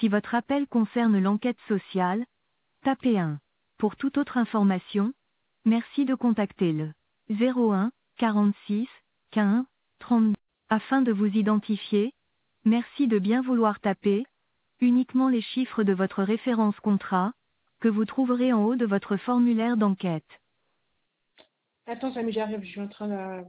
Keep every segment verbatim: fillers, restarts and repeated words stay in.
Si votre appel concerne l'enquête sociale, tapez un. Pour toute autre information, merci de contacter le zéro un quarante-six quinze trente. Afin de vous identifier, merci de bien vouloir taper uniquement les chiffres de votre référence contrat, que vous trouverez en haut de votre formulaire d'enquête. Attends, Samy, j'arrive, je suis en train de...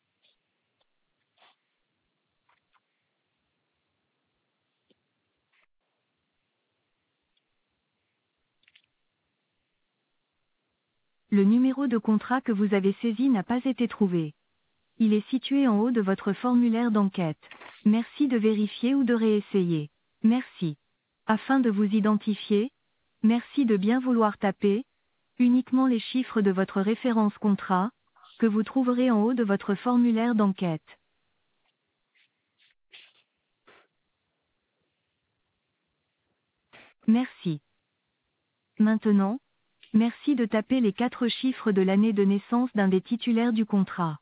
Le numéro de contrat que vous avez saisi n'a pas été trouvé. Il est situé en haut de votre formulaire d'enquête. Merci de vérifier ou de réessayer. Merci. Afin de vous identifier, merci de bien vouloir taper uniquement les chiffres de votre référence contrat, que vous trouverez en haut de votre formulaire d'enquête. Merci. Maintenant, merci de taper les quatre chiffres de l'année de naissance d'un des titulaires du contrat.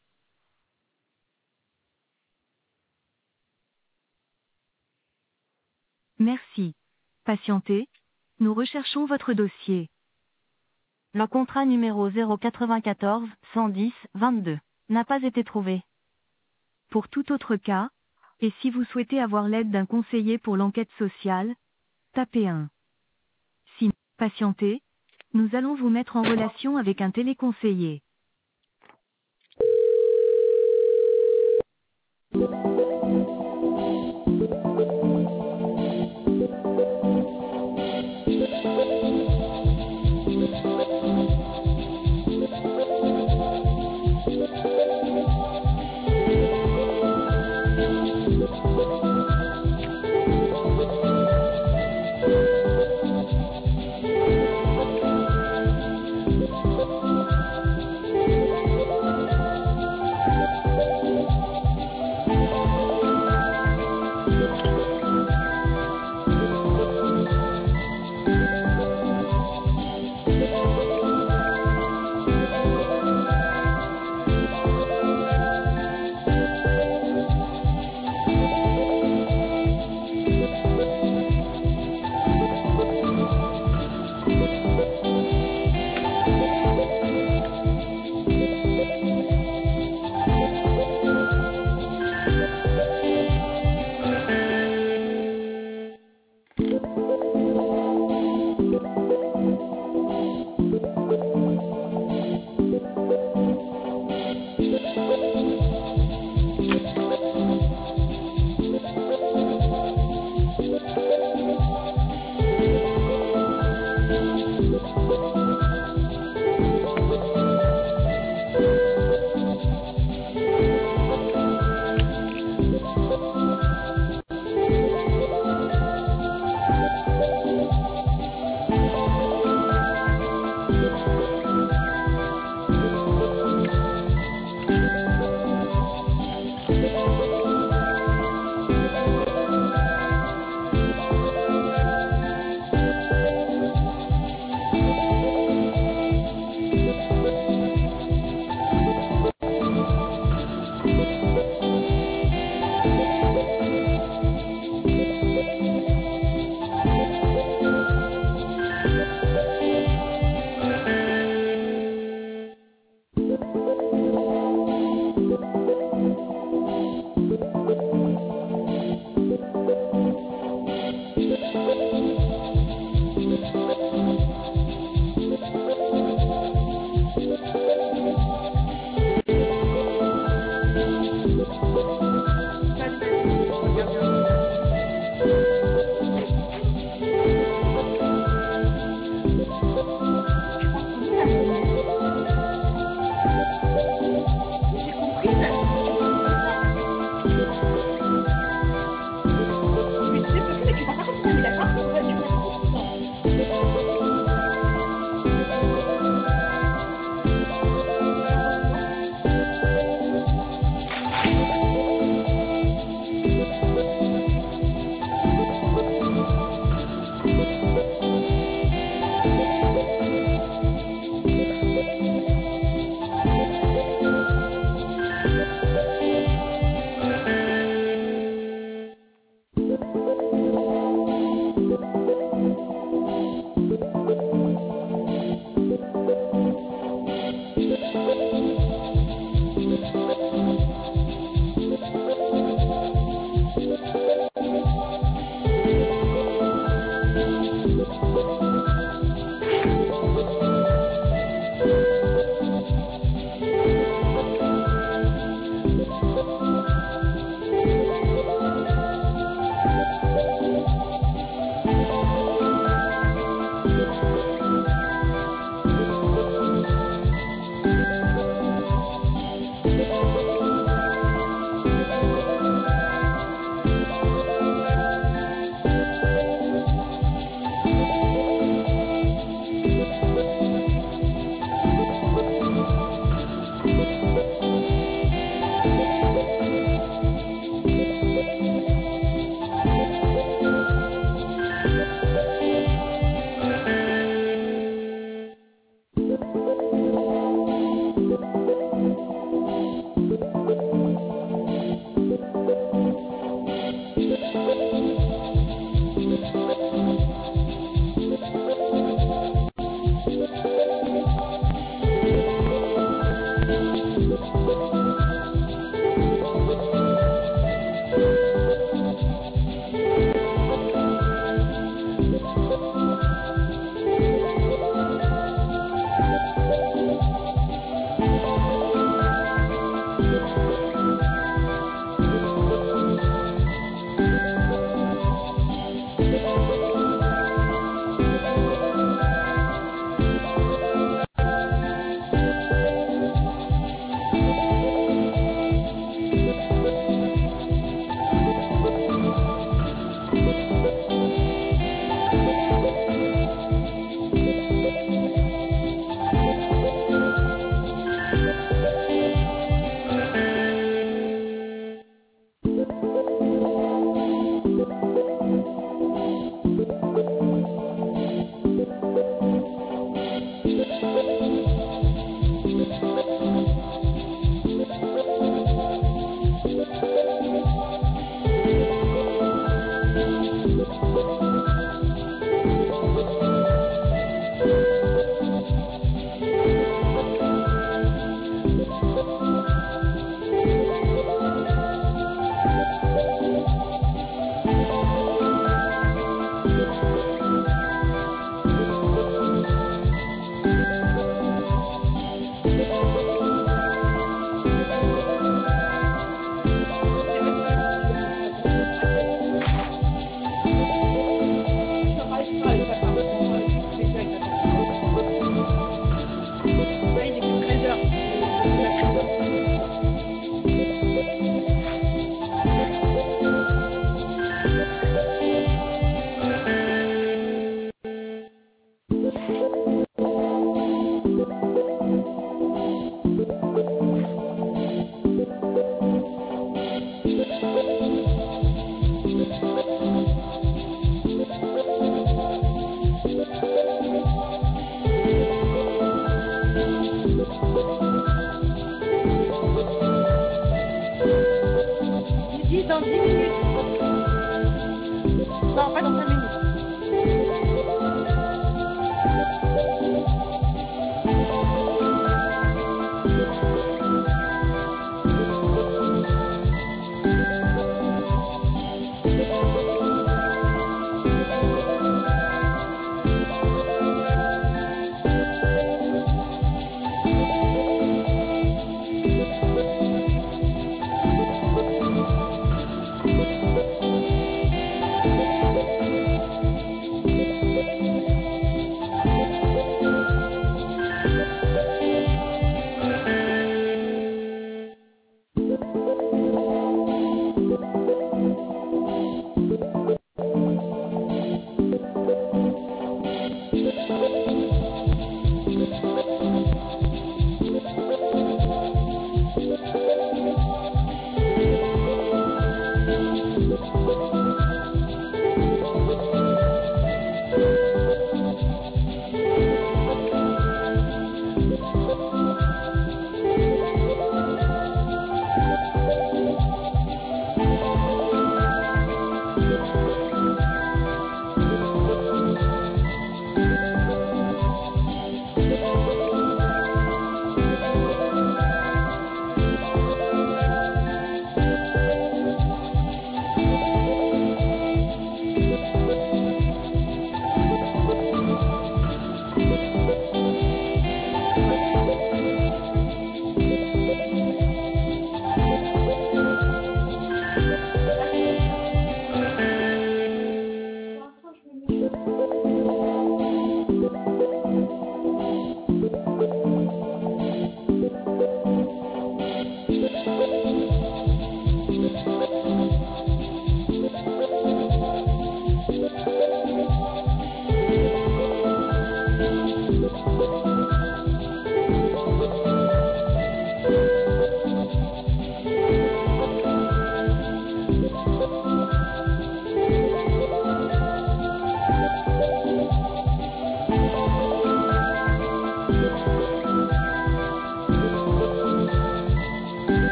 Merci. Patientez, nous recherchons votre dossier. Le contrat numéro zéro quatre-vingt-quatorze cent dix vingt-deux n'a pas été trouvé. Pour tout autre cas, et si vous souhaitez avoir l'aide d'un conseiller pour l'enquête sociale, tapez un. Si, patientez, nous allons vous mettre en relation avec un téléconseiller.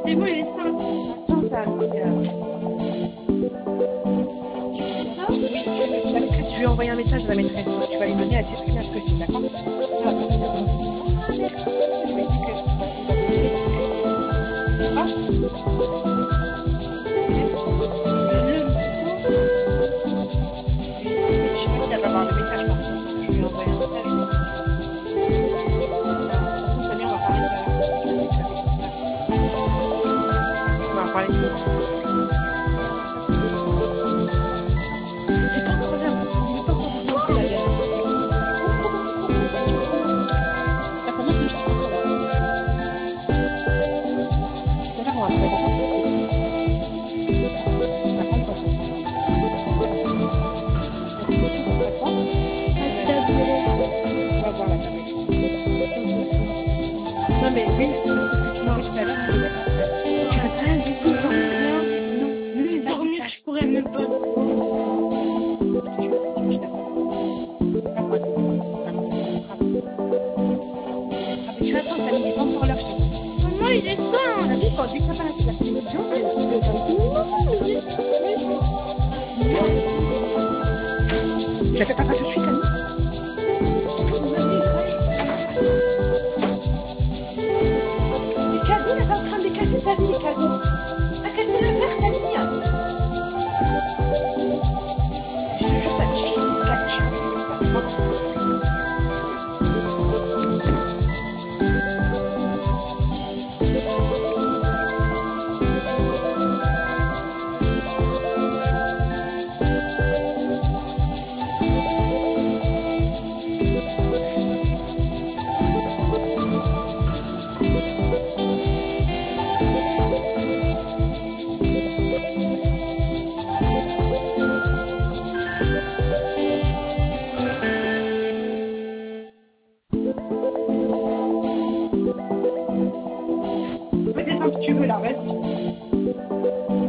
C'est bon, il est simple. Attends, ça, regarde. La maîtresse, je lui ai envoyé un message à la maîtresse. Tu vas lui donner, elle sait très bien ce que c'est, d'accord? Ah, je lui ai dit que... Ah, je sais pas si elle va avoir le message, par contre. Je lui ai envoyé un message. De toute façon, Samir, on va parler de... On va parler de... C'est pas encore là. Il est pas encore rentré, la gueule. Ça commence une petite fois, là. D'ailleurs, on va parler de ça. On va prendre quoi, ça. On va voir la tablette. Non, mais oui, c'est ce que tu m'as dit tout à l'heure. Tu as rien du tout dormir. Non, lui, dormir, je pourrais même pas. Tu attends, ça n'est pas encore l'heure. Maman, il est temps. T'as vu, quand dès que t'as pas la télévision, je la fais pas tout de suite, Annie. Les cadeaux, elle est en train de casser sa vie, les cadeaux. Elle a cassé le verre, ta vie. Je te jure, ça me chie, ça me chie. Mais descends si tu veux, là, vas-y.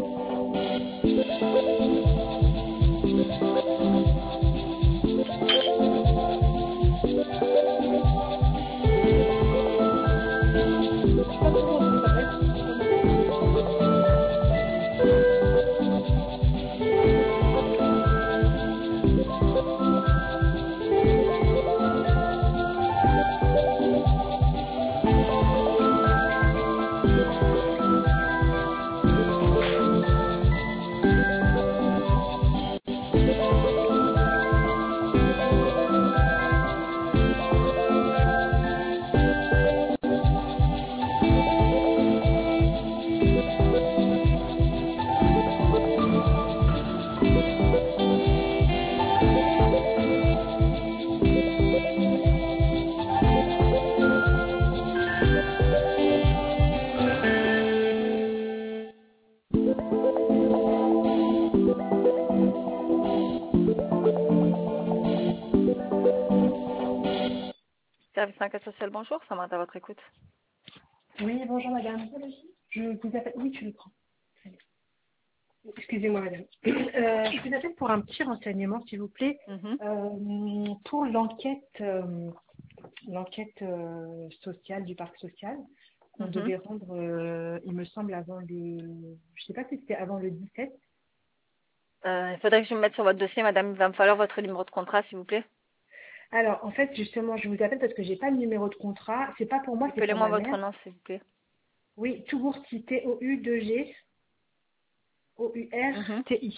Service enquête sociale, bonjour, ça m'attend à votre écoute. Oui, bonjour madame. Je vous appelle. Oui, tu le prends. Excusez-moi madame. Euh, je vous appelle pour un petit renseignement, s'il vous plaît, Mhm. euh, pour l'enquête euh, l'enquête euh, sociale du parc social qu'on Mhm. devait rendre, euh, il me semble, avant le... Je sais pas si c'était avant le dix-sept. Euh, il faudrait que je me mette sur votre dossier, madame. Il va me falloir votre numéro de contrat, s'il vous plaît. Alors, en fait, justement, je vous appelle parce que j'ai pas le numéro de contrat. C'est pas pour moi, c'est pour Appelez-moi ma votre mère. nom, s'il vous plaît. Oui, Tougourti, T O U deux G O U R Mhm. T I.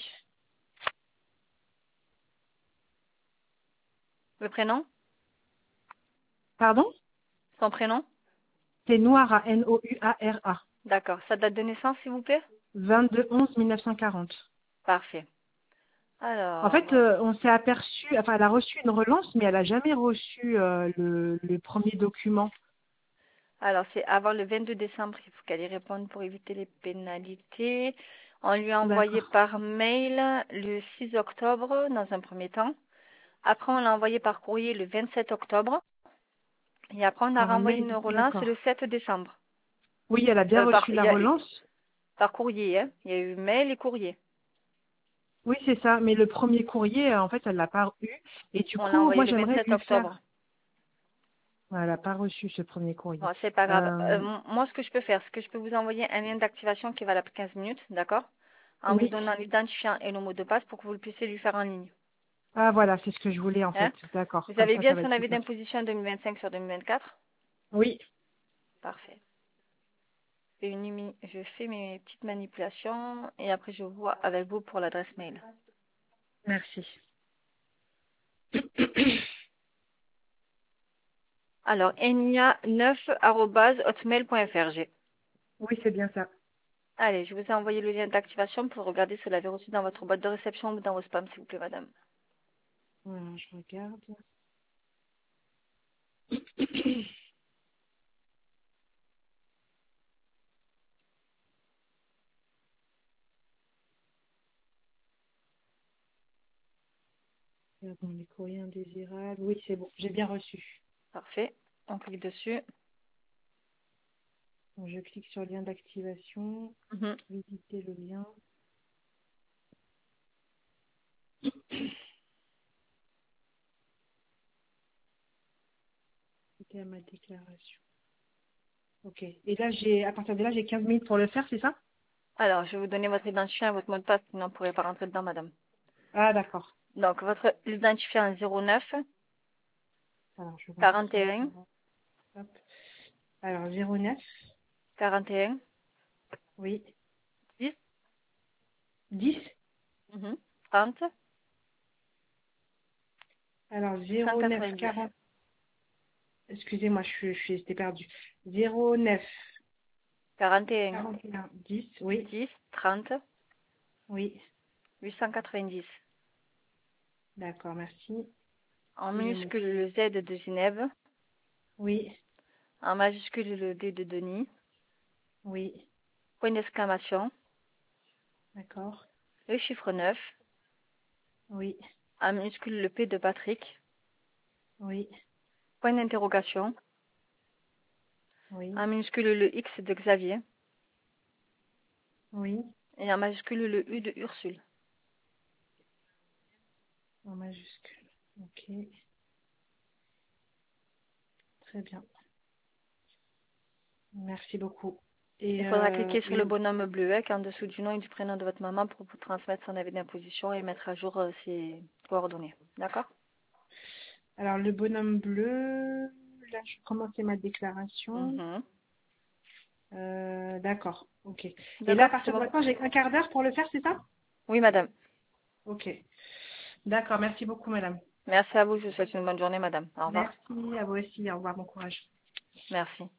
Le prénom? Pardon? Son prénom? C'est Noira, N O U A R A. D'accord. Sa date de naissance, s'il vous plaît? vingt-deux onze mille neuf cent quarante. Parfait. En fait, Alors, euh, on s'est aperçu, enfin, elle a reçu une relance, mais elle a jamais reçu euh, le, le premier document. alors c'est avant le vingt-deux décembre qu'il faut qu'elle y réponde pour éviter les pénalités. On lui a envoyé D'accord. par mail le six octobre, dans un premier temps. Après, on l'a envoyé par courrier le vingt-sept octobre. Et après, on a Par renvoyé mail, une relance le d'accord. sept décembre. Oui, elle a bien Euh, par, reçu il la y a- relance. par courrier, hein. Il y a eu mail et courrier. Oui, c'est ça. Mais le premier courrier, euh, en fait, elle l'a pas eu. Et du On l'a coup, envoyé moi, le j'aimerais vingt-sept lui octobre. faire. Elle n'a pas reçu ce premier courrier. Bon, c'est pas grave. Euh, Euh, m- moi, ce que je peux faire, c'est que je peux vous envoyer un lien d'activation qui est valable quinze minutes, d'accord? En vous oui. donnant l'identifiant et le mot de passe pour que vous le puissiez lui faire en ligne. Ah, voilà, c'est ce que je voulais en Hein? fait. D'accord. Vous Comme avez ça, ça bien va son être plus avis simple. d'imposition deux mille vingt-cinq sur deux mille vingt-quatre? Oui. Parfait. Je fais, une imi- je fais mes petites manipulations et après je vois avec vous pour l'adresse mail. Merci. Alors, enia neuf arobase hotmail point fr. J'ai. Oui, c'est bien ça. Allez, je vous ai envoyé le lien d'activation pour regarder si vous l'avez reçu dans votre boîte de réception ou dans vos spams, s'il vous plaît, madame. Voilà, je regarde. Bon, les courriers indésirables. Oui, c'est bon. J'ai bien reçu. Parfait. On clique dessus. Donc, je clique sur le lien d'activation. Mhm. Visiter le lien. C'était à ma déclaration. Ok. Et là, j'ai, à partir de là, j'ai quinze minutes pour le faire, c'est ça? Alors, je vais vous donner votre identifiant et votre mot de passe, sinon vous ne pourrez pas rentrer dedans, madame. Ah, d'accord. Donc, votre identifiant zéro neuf Alors, je quarante rentre. et un Hop. Alors, zéro neuf. quarante et un Oui. dix dix. mhm, trente Alors, huit cent zéro neuf quatre-vingt-dix quarante. Excusez-moi, je suis, je suis, j'étais perdue. zéro neuf quarante et un quarante et un dix. Oui. dix trente Oui. huit cent quatre-vingt-dix. D'accord, merci. En Et le mot. minuscule le Z de Ginève. Oui. En majuscule le D de Denis. Oui. Point d'exclamation. D'accord. Le chiffre neuf. Oui. En minuscule le P de Patrick. Oui. Point d'interrogation. Oui. En minuscule le X de Xavier. Oui. Et en majuscule le U de Ursule. En majuscule. Ok. Très bien. Merci beaucoup. Il Et, faudra euh, cliquer sur et le bonhomme bleuet en dessous du nom et du prénom de votre maman pour vous transmettre son avis d'imposition et mettre à jour euh, ses coordonnées. D'accord? alors, le bonhomme bleu, là, je commençais ma déclaration. Mhm. Euh, d'accord. Ok. Et là, à D'accord, c'est partir de bon. maintenant, j'ai un quart d'heure pour le faire, c'est ça? Oui, madame. Ok. D'accord. Merci beaucoup, madame. Merci à vous. Je vous souhaite une bonne journée, madame. Au revoir. Merci à vous aussi. Au revoir. Bon courage. Merci.